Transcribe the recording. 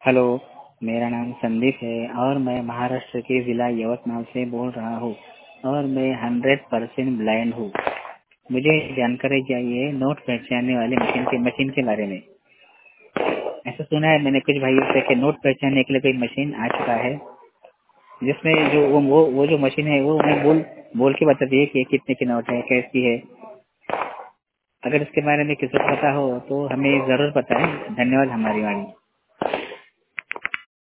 Hello, मेरा नाम संदीप है और मैं महाराष्ट्र के जिला यवतमाल से बोल रहा हूँ और मैं 100% ब्लाइंड हूँ। मुझे जानकारी चाहिए नोट पहचानने वाले मशीन के बारे में। ऐसा सुना है मैंने कुछ भाइयों से कि नोट पहचानने के लिए कोई मशीन आ चुका है, जिसमें जो वो जो मशीन है वो हमें बोल के बताती है कि कितने की नोट है, कैसी है। अगर इसके बारे में किसी को पता हो तो हमें जरूर बताएं। धन्यवाद। हमारी वाणी।